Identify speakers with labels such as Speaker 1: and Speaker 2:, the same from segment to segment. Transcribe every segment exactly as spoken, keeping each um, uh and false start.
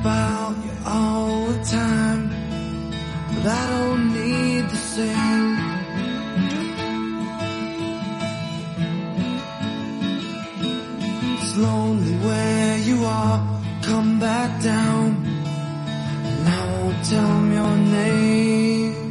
Speaker 1: about you all the time, but I don't need to sing. It's lonely where you are, come back down, and I won't tell them your name.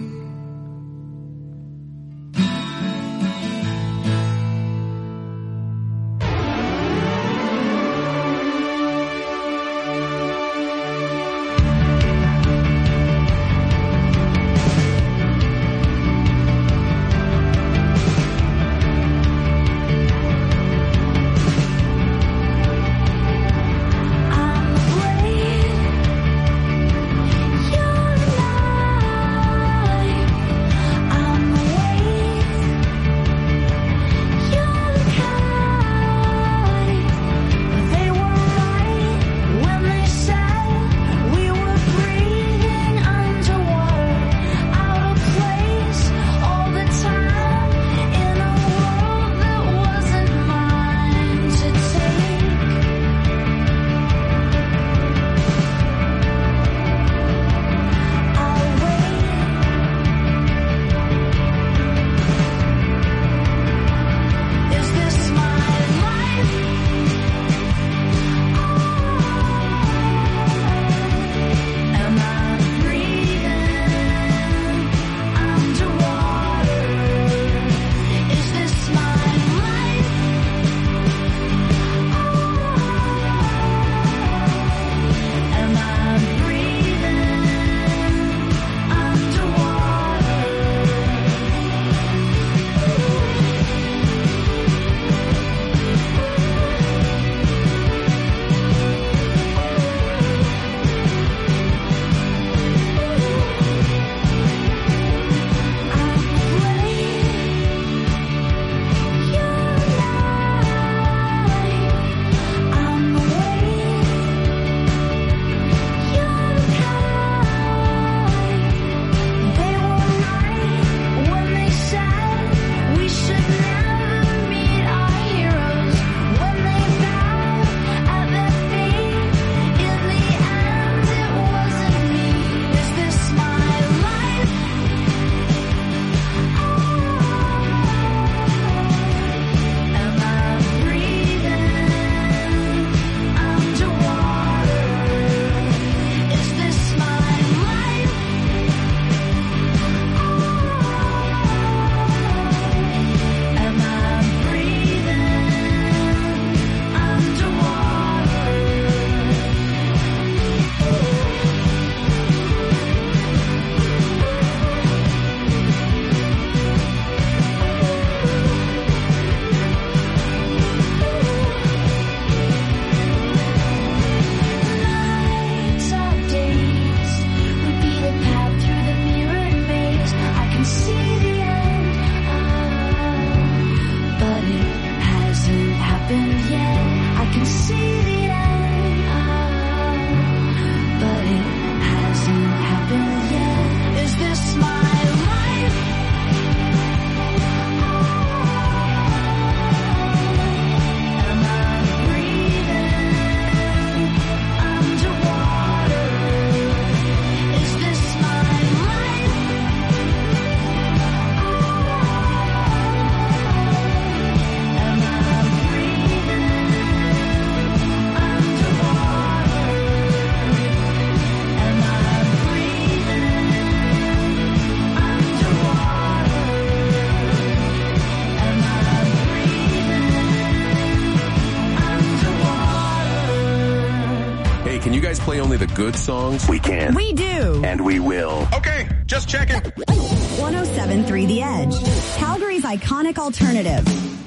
Speaker 2: Play only the good songs?
Speaker 3: We can.
Speaker 4: We do.
Speaker 3: And we will.
Speaker 2: Okay, just checking.
Speaker 4: one oh seven point three The Edge, Calgary's iconic alternative.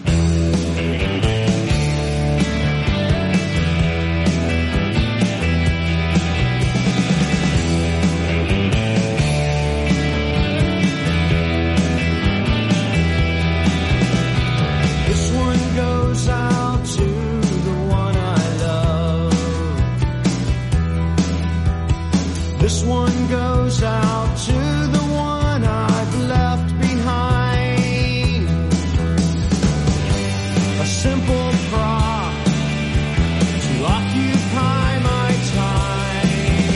Speaker 1: This one goes out to the one I love. This one goes out to the one I've left behind. A simple prop to occupy my time.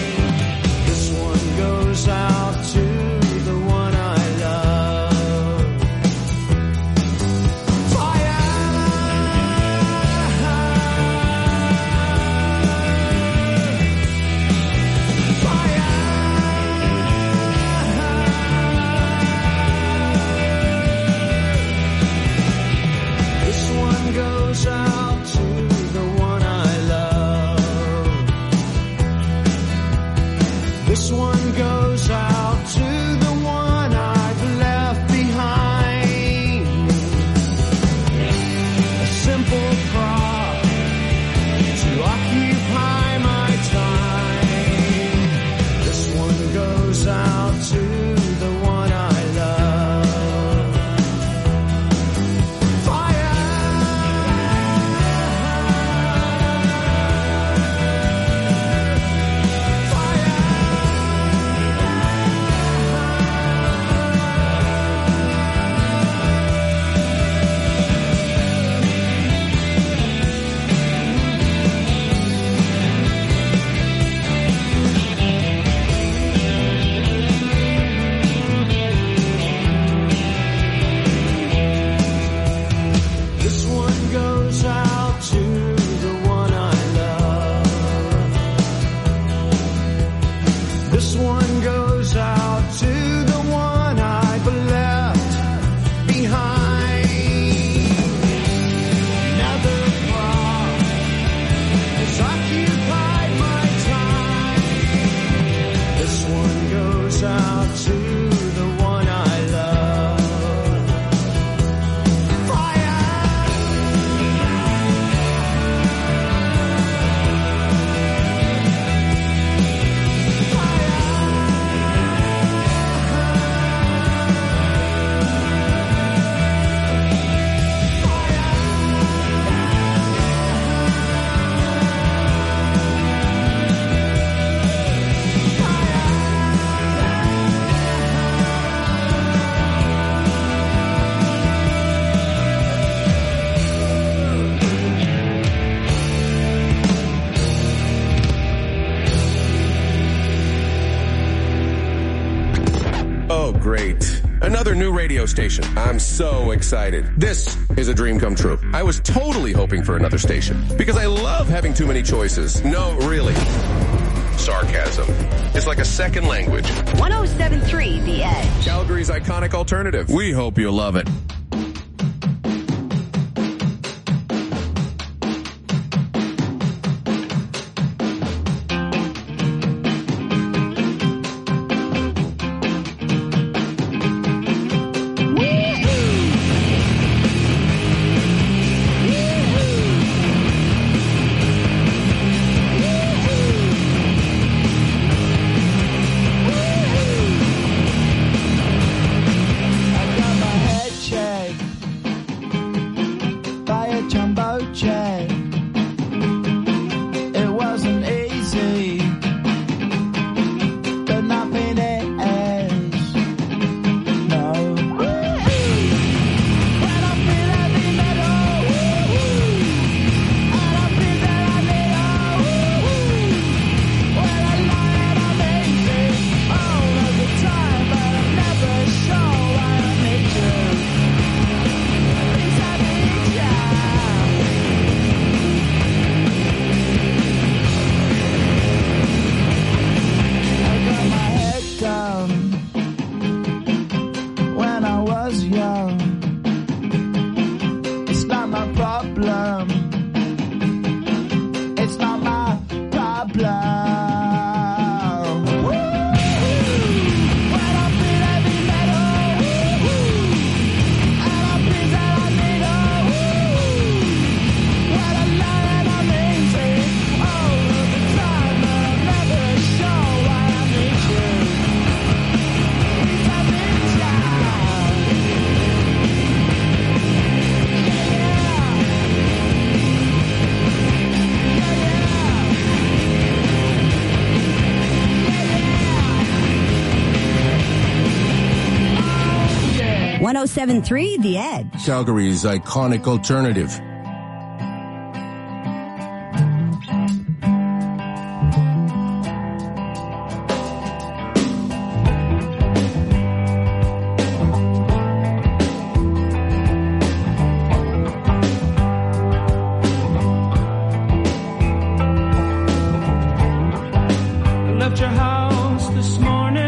Speaker 2: great. Another new radio station. I'm so excited. This is a dream come true. I was totally hoping for another station because I love having too many choices. No, really. Sarcasm. It's like a second language.
Speaker 4: one oh seven point three The Edge.
Speaker 2: Calgary's iconic alternative. We hope you love it.
Speaker 4: one oh seven point three The Edge.
Speaker 2: Calgary's iconic alternative.
Speaker 1: Left your house this morning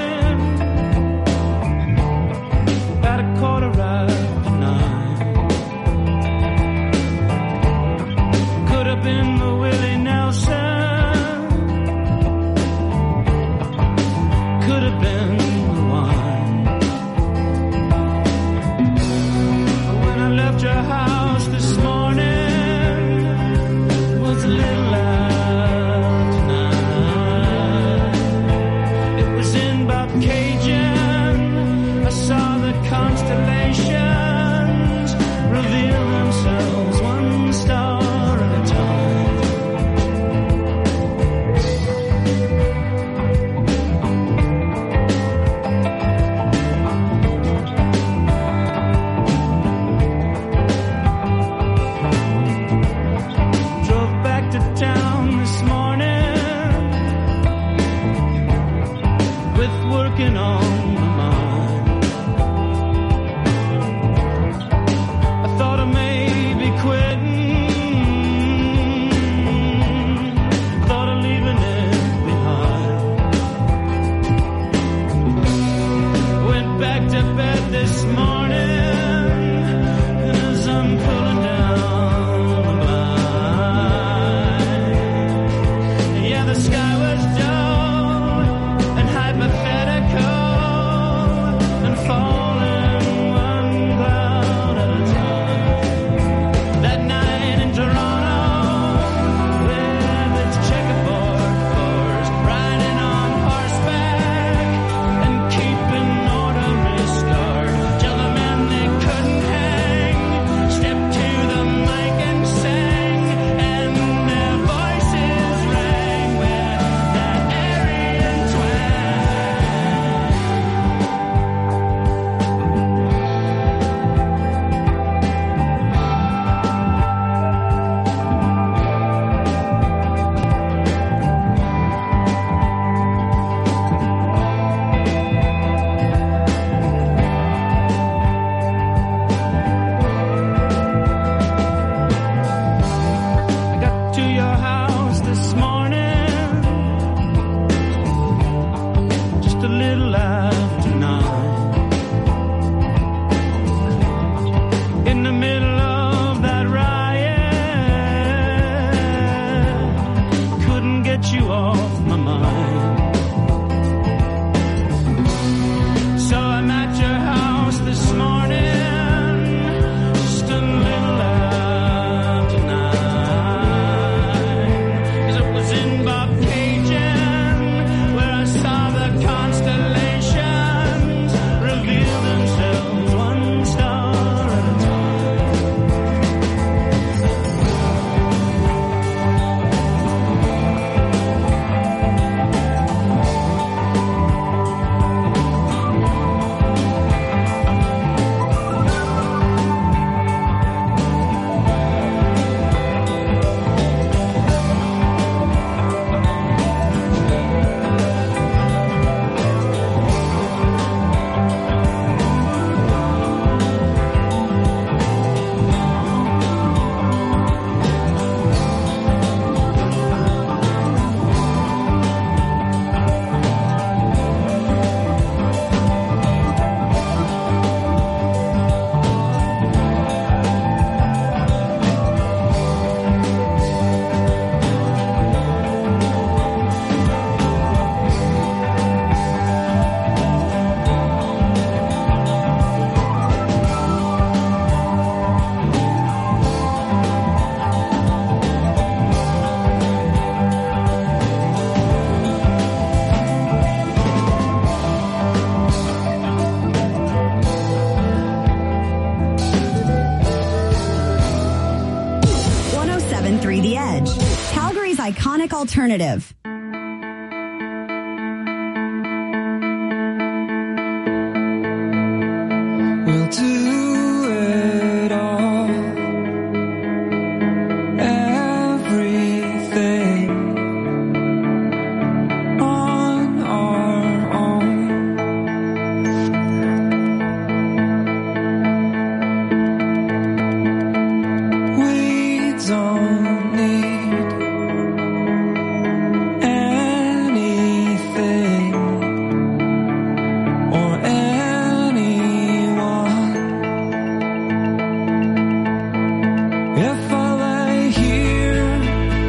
Speaker 1: at a quarter after nine. Could have been the Willie Nelson, could have been the wine. When I left your house this morning, it was a little after nine. It was in Bobcaygeon. I saw the constellations reveal themselves one star at a time. Drove back to town this morning with working on my mind. I thought of maybe quitting, thought of leaving it behind. Went back to bed this morning as I'm pulling down the blind. Yeah, the sky was dull and hypothetical.
Speaker 3: you off my mind. So I'm at your house this morning, just a little after nine. 'Cause it was in Bobcaygeon where I saw the constellations reveal themselves one star at a time.
Speaker 4: one oh seven point three The Edge, Calgary's iconic alternative.
Speaker 1: We'll do it all, everything on our own. We don't need anything or anyone. If I lay here,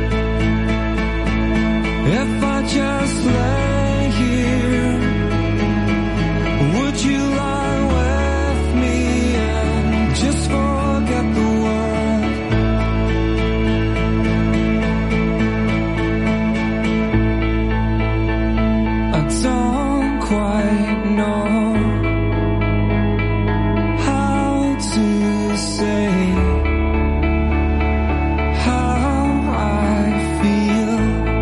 Speaker 1: if I just lay here, would you lie with me and just forget the world? I don't quite know how to say how I feel.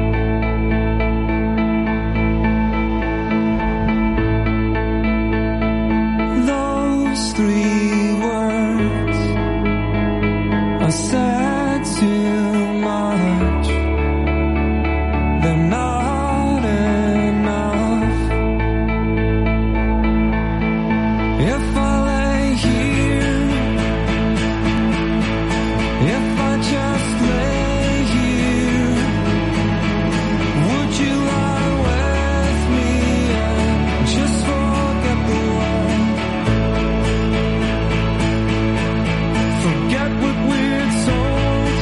Speaker 1: Those three words I said too much. They're not enough. If I lay here, if I just lay here, would you lie with me and just forget the world? Forget what we're told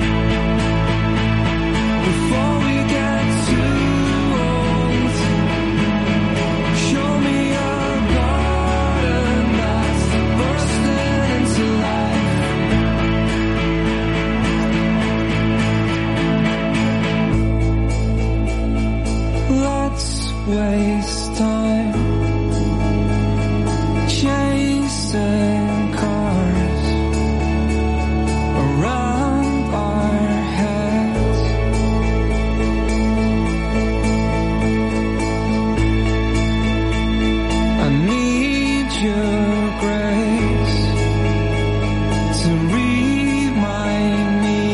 Speaker 1: before we get too old. Show me a garden that's bursting into life. Let's waste time chasing cars around our heads. I need your grace to remind me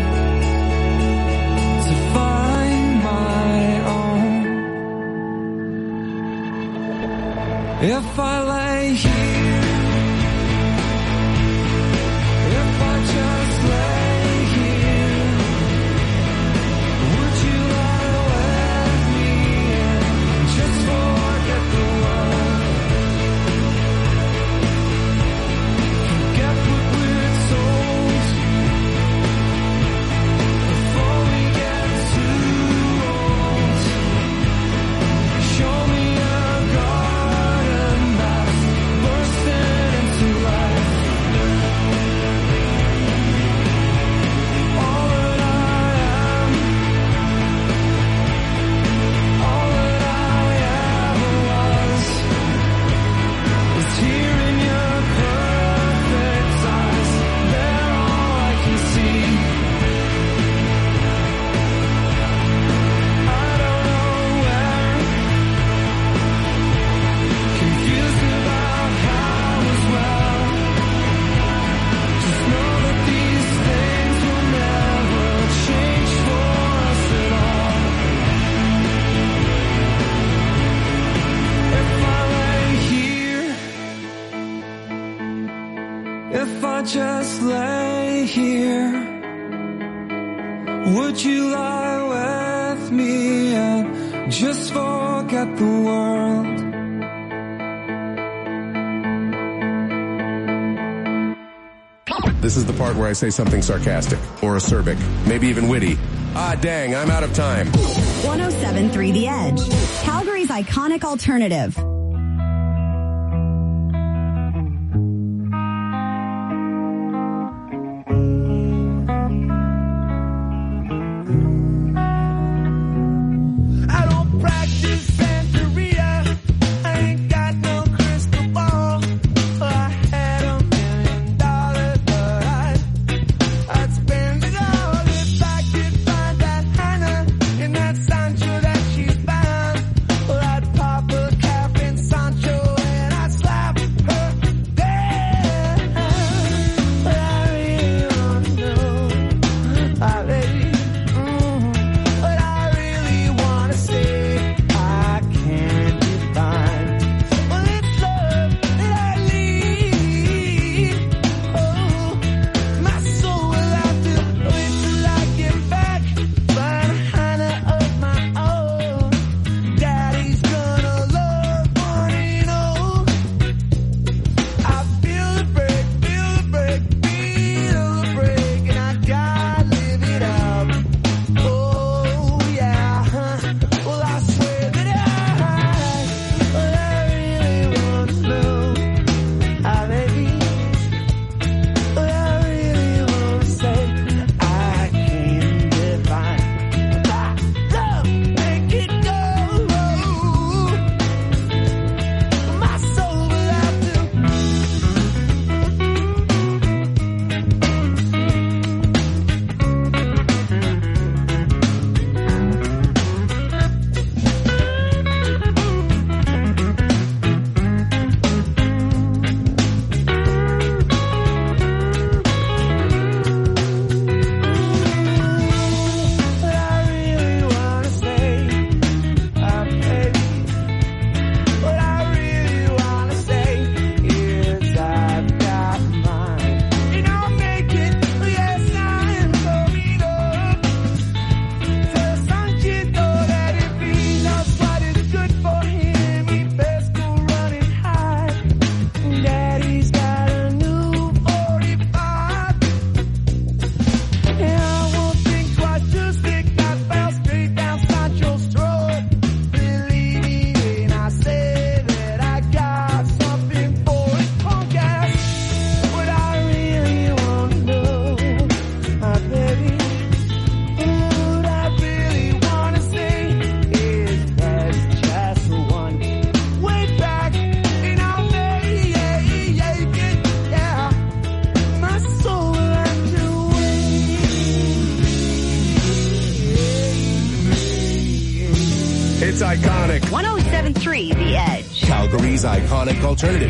Speaker 1: to find my own. If I lay here, if I just lay here, would you lie with me and just forget the world? Forget what we're told before we get too old. just lay here? Would you lie with me and just forget the world?
Speaker 2: This is the part where I say something sarcastic or acerbic, maybe even witty. Ah, dang, I'm out of time.
Speaker 4: one oh seven point three The Edge, Calgary's iconic alternative.
Speaker 2: It's iconic.
Speaker 4: one oh seven point three The Edge,
Speaker 2: Calgary's iconic alternative.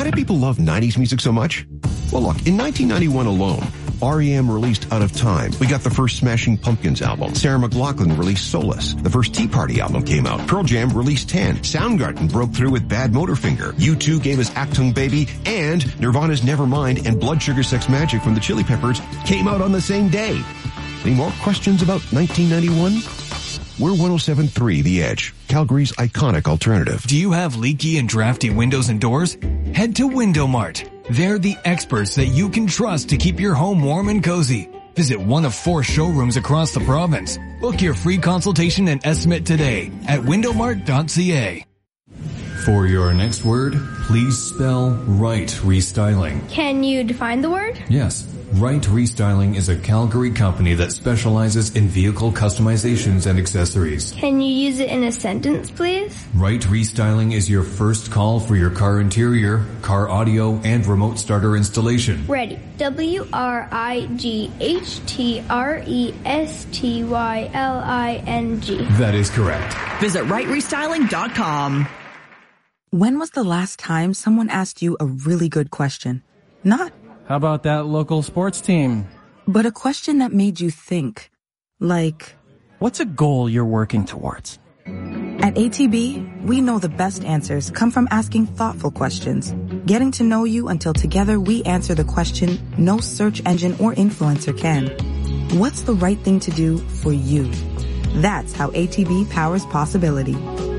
Speaker 5: Why people love nineties music so much? Well, look, in nineteen ninety-one alone, R E M released Out of Time. We got the first Smashing Pumpkins album. Sarah McLachlan released Solace. The first Tea Party album came out. Pearl Jam released ten. Soundgarden broke through with Bad Motorfinger. U two gave us Achtung Baby, and Nirvana's Nevermind and Blood Sugar Sex Magic from the Chili Peppers came out on the same day. Any more questions about nineteen ninety-one? We're one oh seven point three The Edge, Calgary's iconic alternative.
Speaker 6: Do you have leaky and drafty windows and doors? Head to Window Mart. They're the experts that you can trust to keep your home warm and cozy. Visit one of four showrooms across the province. Book your free consultation and estimate today at window mart dot c a.
Speaker 7: For your next word, please spell Right Restyling.
Speaker 8: Can you define the word?
Speaker 7: Yes. Right Restyling is a Calgary company that specializes in vehicle customizations and accessories.
Speaker 8: Can you use it in a sentence, please?
Speaker 7: Right Restyling is your first call for your car interior, car audio, and remote starter installation.
Speaker 8: Ready. W R I G H T R E S T Y L I N G.
Speaker 7: That is correct.
Speaker 9: Visit right restyling dot com. When was the last time someone asked you a really good question? Not,
Speaker 10: how about that local sports team?
Speaker 9: But a question that made you think. Like,
Speaker 10: what's a goal you're working towards?
Speaker 9: At A T B, we know the best answers come from asking thoughtful questions, getting to know you until together we answer the question no search engine or influencer can. What's the right thing to do for you? That's how A T B powers possibility.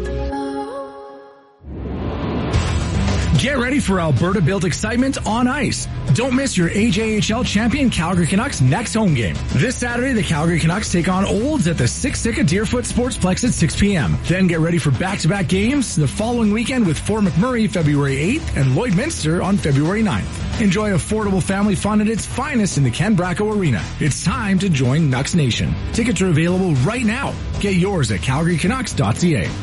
Speaker 11: Get ready for Alberta-built excitement on ice. Don't miss your A J H L champion Calgary Canucks next home game. This Saturday, the Calgary Canucks take on Olds at the Siksika Deerfoot Sportsplex at six p.m. Then get ready for back-to-back games the following weekend with Fort McMurray February eighth and Lloydminster on February ninth. Enjoy affordable family fun at its finest in the Ken Bracco Arena. It's time to join Nucks Nation. Tickets are available right now. Get yours at calgary canucks dot c a.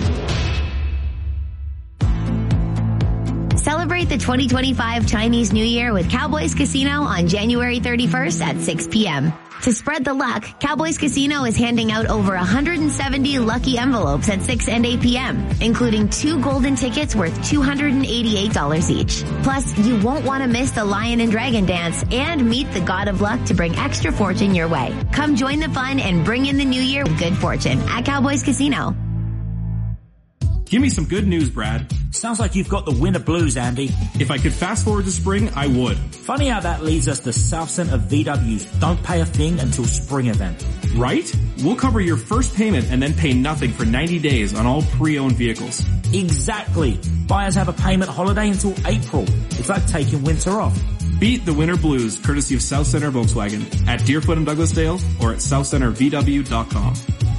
Speaker 12: Celebrate the twenty twenty-five Chinese New Year with Cowboys Casino on January thirty-first at six p.m. To spread the luck, Cowboys Casino is handing out over one hundred seventy lucky envelopes at six and eight p.m., including two golden tickets worth two hundred eighty-eight dollars each. Plus, you won't want to miss the Lion and Dragon Dance and meet the God of Luck to bring extra fortune your way. Come join the fun and bring in the new year with good fortune at Cowboys Casino.
Speaker 13: Give me some good news, Brad.
Speaker 14: Sounds like you've got the winter blues, Andy.
Speaker 13: If I could fast forward to spring, I would.
Speaker 14: Funny how that leads us to South Centre V W's Don't Pay a Thing Until Spring event.
Speaker 13: Right? We'll cover your first payment and then pay nothing for ninety days on all pre-owned vehicles.
Speaker 14: Exactly. Buyers have a payment holiday until April. It's like taking winter off.
Speaker 13: Beat the winter blues courtesy of South Centre Volkswagen at Deerfoot and Douglasdale or at south centre v w dot com.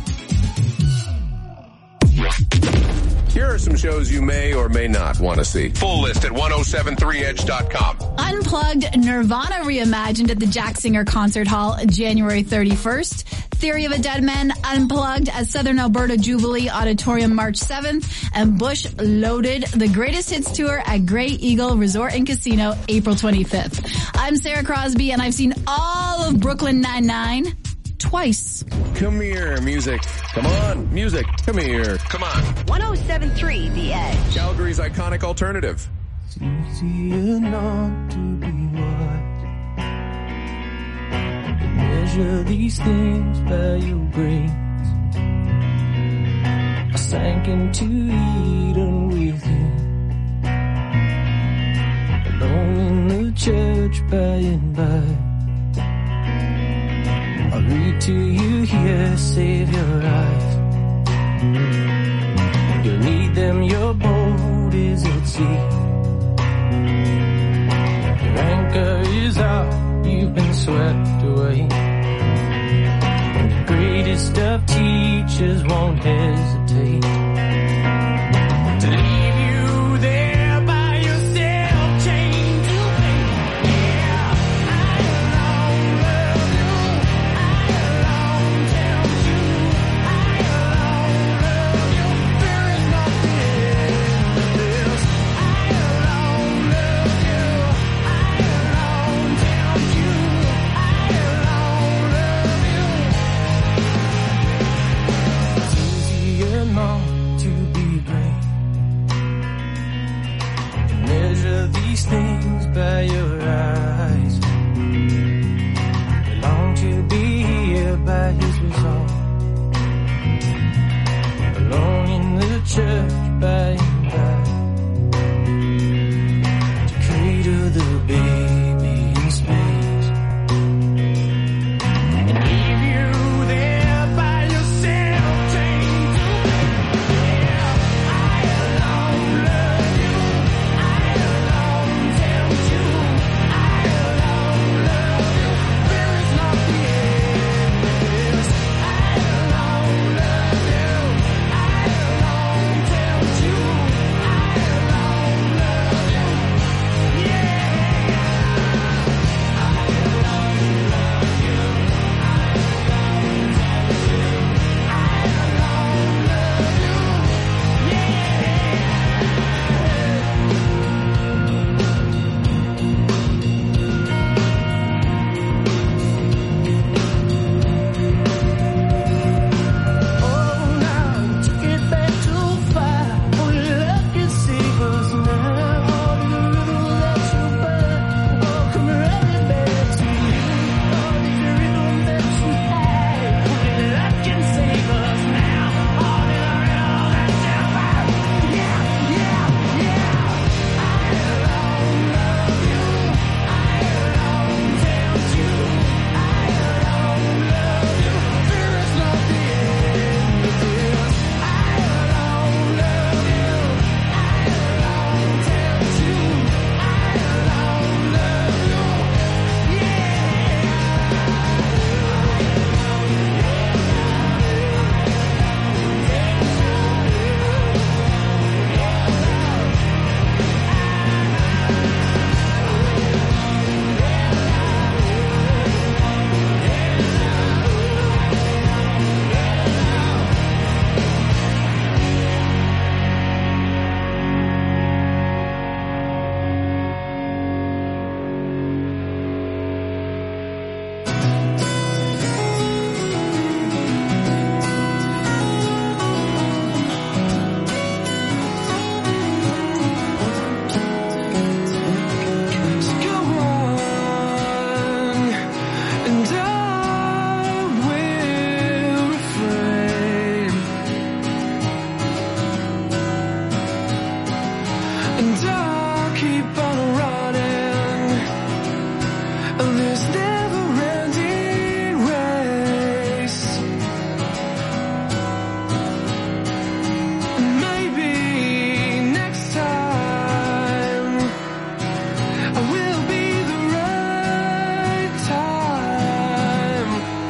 Speaker 2: Here are some shows you may or may not want to see. Full list at ten seventy-three edge dot com.
Speaker 15: Unplugged, Nirvana reimagined at the Jack Singer Concert Hall January thirty-first. Theory of a Dead Man Unplugged at Southern Alberta Jubilee Auditorium March seventh. And Bush Loaded, the Greatest Hits Tour at Grey Eagle Resort and Casino April twenty-fifth. I'm Sarah Crosby and I've seen all of Brooklyn Nine-Nine. Twice.
Speaker 2: Come here, music. Come on, music. Come here. Come on.
Speaker 4: one oh seven point three The Edge.
Speaker 2: Calgary's iconic alternative.
Speaker 1: It's easier not to be wise. Measure these things by your grace. I sank into Eden with you. Alone in the church by and by. I'll read to you here, save your eyes. You'll need them, your boat is at sea. Your anchor is out, you've been swept away. The greatest of teachers won't hesitate to leave you there by yourself, chained to paper. Yeah, I alone love you. I alone tell you. I alone love you. There is nothing but this. I alone love you. I alone tell you. I alone love you. It's easier not these things by your eyes. They long to be here by his resolve. Alone in the church by and by, to cradle the baby in space and leave you there by yourself, chained to me. Yeah, I alone love you, I alone tempt you, I alone love you. There is not the end of this. I alone love you, I alone tempt you, I alone love you. Yeah, I alone love you, I alone tempt you, I alone love you. Oh, now take it back too far. Only love can save us now. All the little that you burn, oh, come running back to you. All the rhythm that you had, only love can save us now. All the rhythm that you burn, yeah, yeah, yeah. I alone love you, I alone tempt you, I alone love you. There is not the end of this. I alone love you, I alone tempt you, I alone love you. So go on, and I will refrain, and I'll keep on running, and this never-ending race. And maybe next time I will be the right time.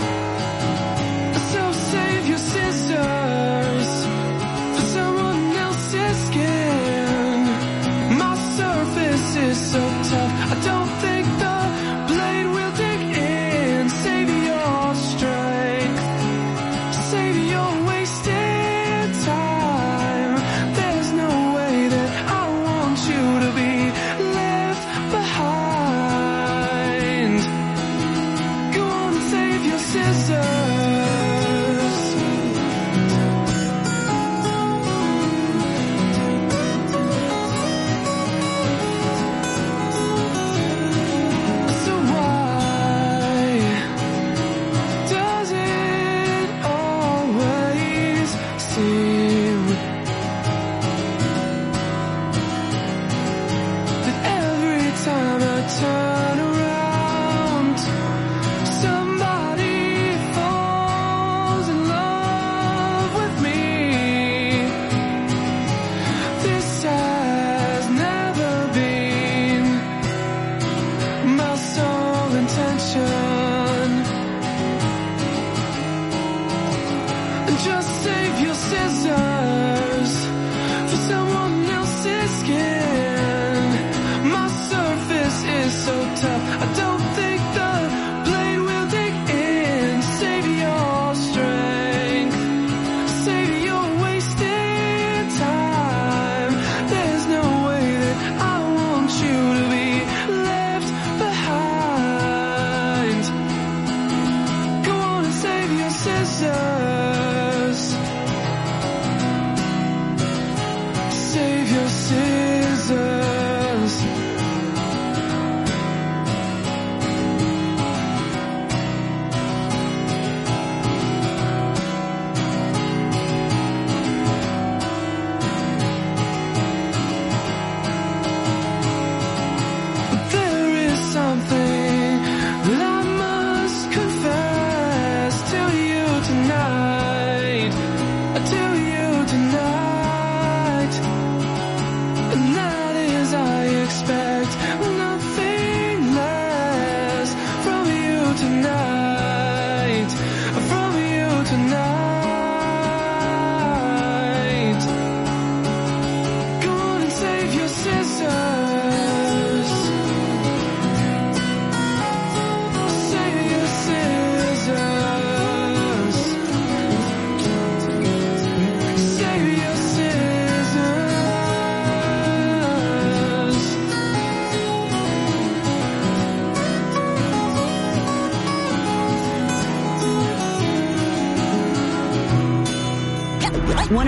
Speaker 1: So save your sisters for someone else's skin. My surface is so tough, I don't think the blade will dig in. Save your strength, save your wasted time. There's no way that I want you to be left behind. Go on and save your sisters. So why does it always seem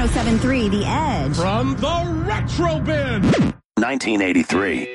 Speaker 4: oh seven point three The Edge.
Speaker 16: From the Retro Bin.
Speaker 17: nineteen eighty-three.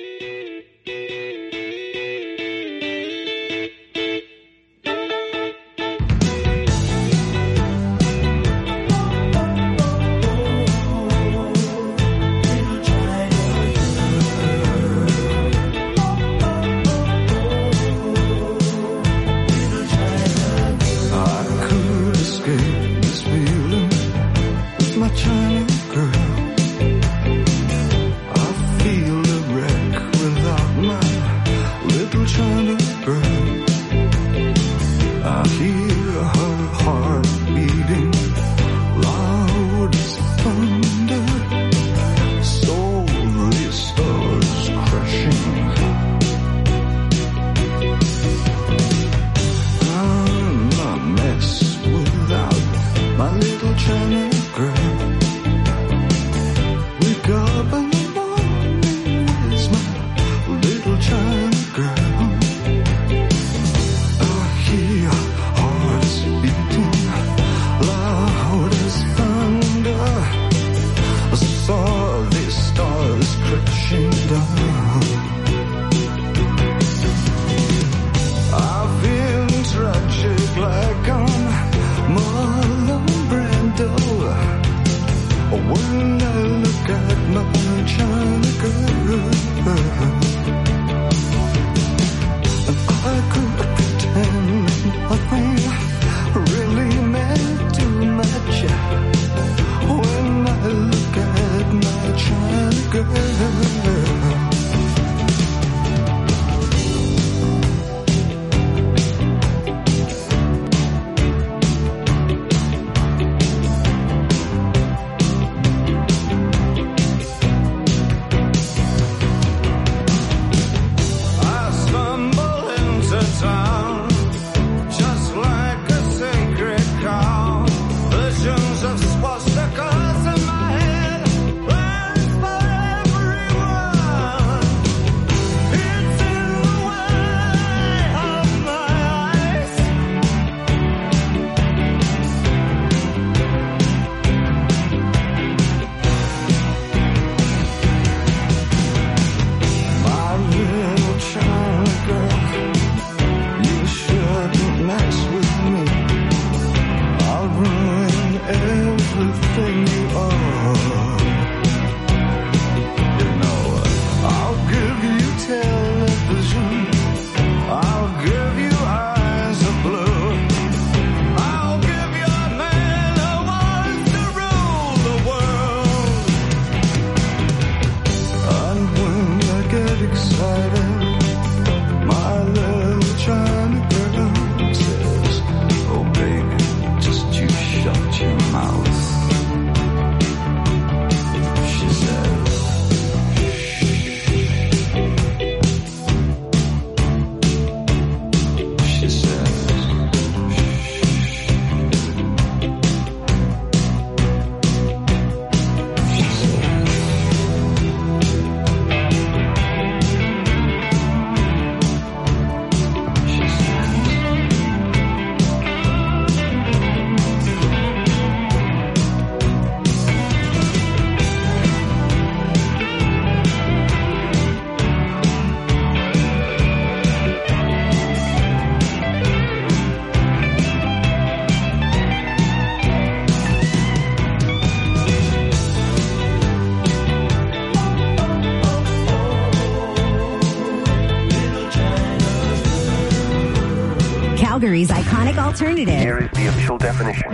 Speaker 4: Calgary's iconic alternative.
Speaker 17: Here is the official definition.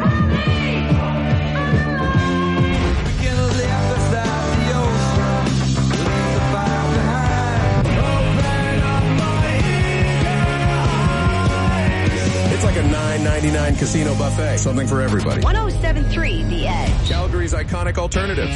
Speaker 2: It's like a nine ninety-nine casino buffet. Something for everybody.
Speaker 4: one oh seven point three The Edge.
Speaker 2: Calgary's iconic alternative.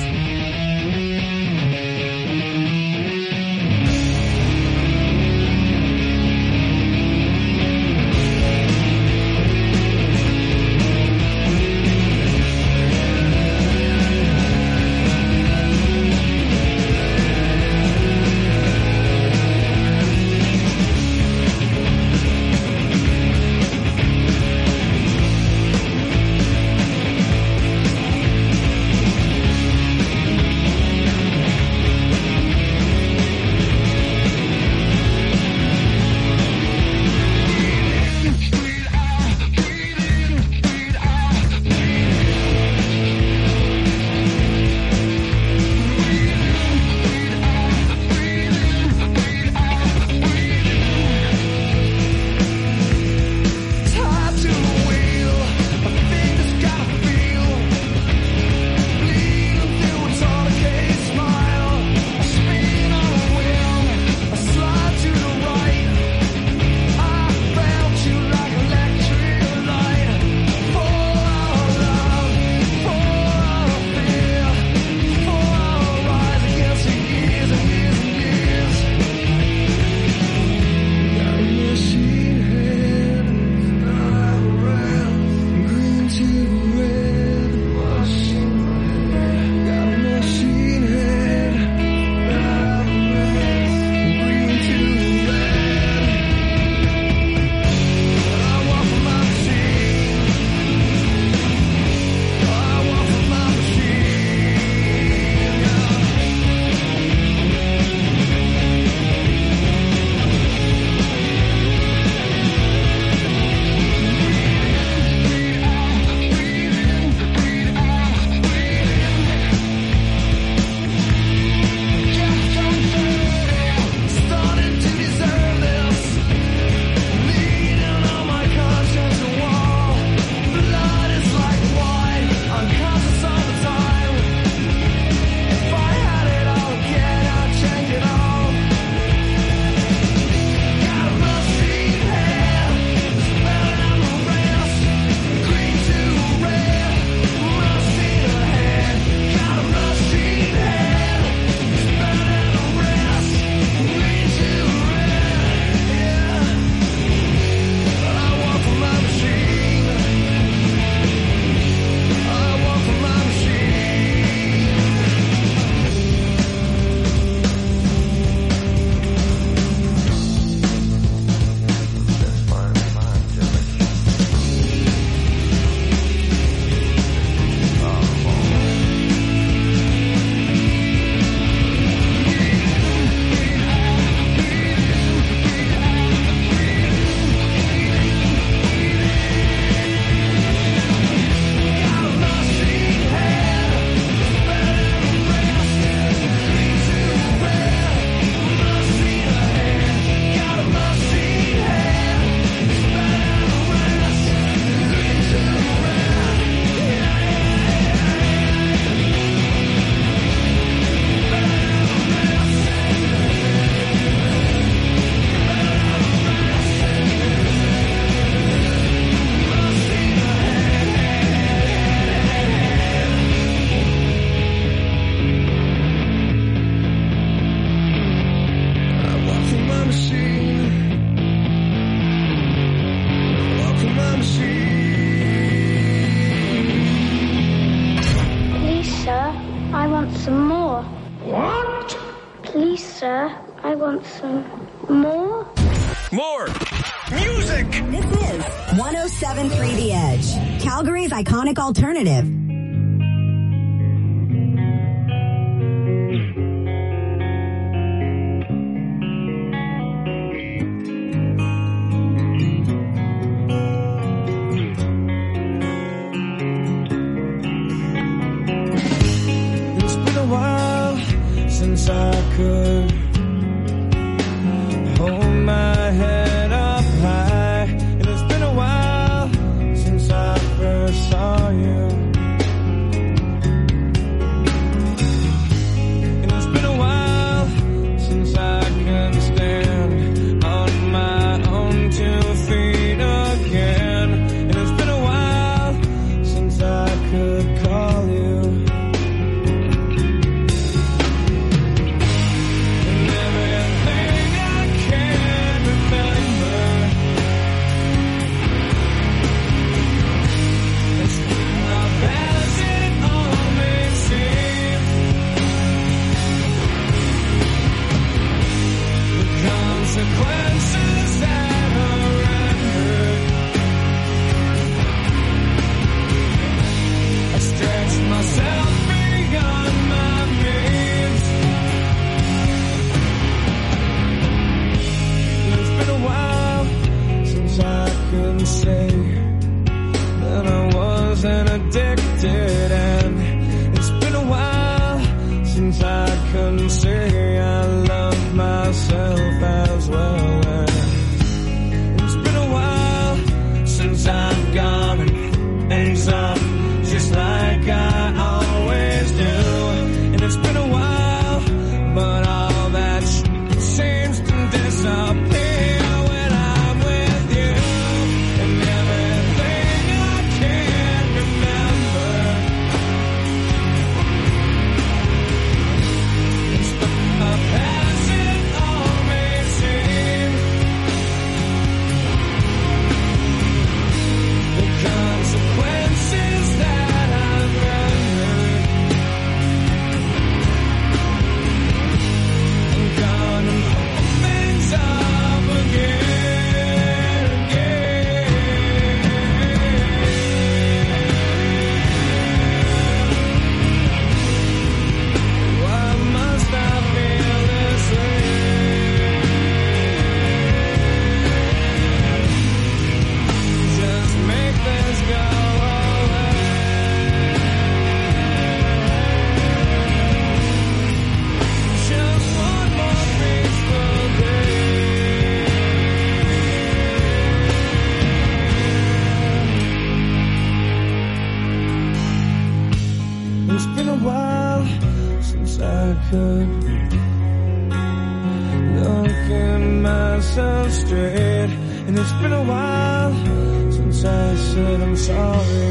Speaker 1: on, see. Oh, come on, see.
Speaker 8: Please, sir, I want some more.
Speaker 1: What?
Speaker 8: Please, sir, I want some more.
Speaker 2: More music.
Speaker 4: This is one oh seven point three The Edge, Calgary's iconic alternative.
Speaker 1: It's been a while since I could hold my head up high, and it's been a while since I first saw you. And it's been a while since I can stand on my own two feet again. And it's been a while since I could call you. And everything I can remember is how bad it all may seem. The consequences that are rendered, I stretch myself beyond my means. It's been a while since I could say that I wasn't addicted, and it's been a while since I couldn't say I love myself as well. And it's been a while since I've gone and things up just like I always do. And it's been a while, but all that shit seems to disappear when I'm with you. And everything I can remember is the past it all may seem. The consequences that I've rendered, I'm gonna hold things up again, again. Why must I feel this way? Just make this go away. Just one more peaceful day. It's been a while since I could look at myself straight, and it's been a while since I said I'm sorry.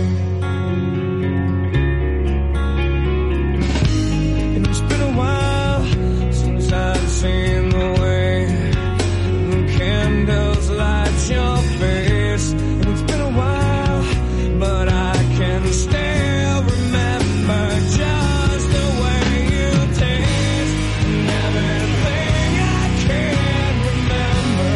Speaker 1: And it's been a while since I've seen the way the candles light your face. And it's been a while, but I can still remember just the way you taste. And everything I can remember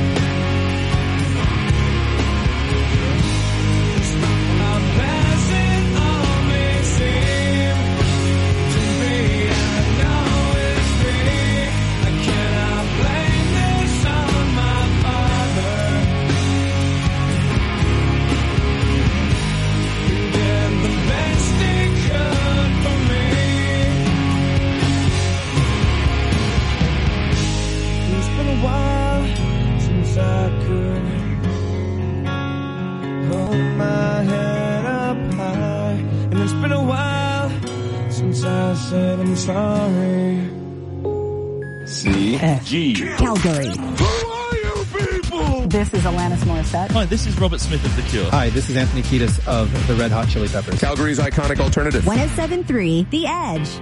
Speaker 1: is how bad it all may seem to me. I know it's me. I cannot blame this on my father. He did the best he could for me. It's been a while since I could hold my head up high, and it's been a while since I said I'm sorry.
Speaker 18: C G
Speaker 4: Calgary.
Speaker 19: This is Alanis Morissette.
Speaker 20: Hi, this is Robert Smith of The Cure.
Speaker 21: Hi, this is Anthony Kiedis of the Red Hot Chili Peppers.
Speaker 2: Calgary's iconic alternative.
Speaker 4: one oh seven point three The Edge.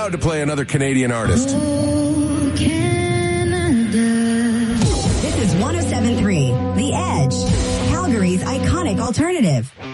Speaker 2: proud to play another Canadian artist.
Speaker 4: This is one oh seven point three The Edge, Calgary's iconic alternative.